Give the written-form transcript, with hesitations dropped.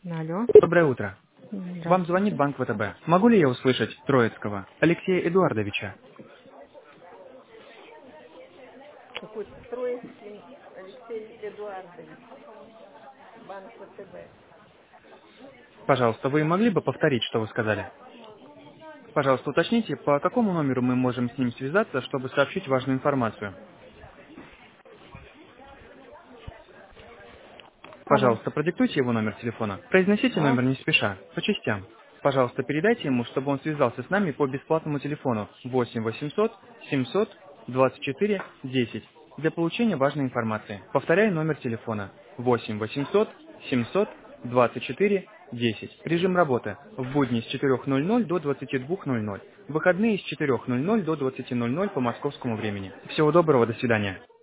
Алло. Доброе утро. Вам звонит Здравствуйте. Банк ВТБ. Могу ли я услышать Троицкого Алексея Эдуардовича? Какой Троицкий Алексей Эдуардович, Банк ВТБ. Пожалуйста, вы могли бы повторить, что вы сказали? Пожалуйста, уточните, по какому номеру мы можем с ним связаться, чтобы сообщить важную информацию. Алло. Пожалуйста, продиктуйте его номер телефона. Произносите А? номер не спеша, по частям. Пожалуйста, передайте ему, чтобы он связался с нами по бесплатному телефону 8 800 700 24 10 для получения важной информации. Повторяю номер телефона 8 800 700 24 10. Режим работы в будни с 4:00 до 22:00. В выходные с 4:00 до 20:00 по московскому времени. Всего доброго, до свидания.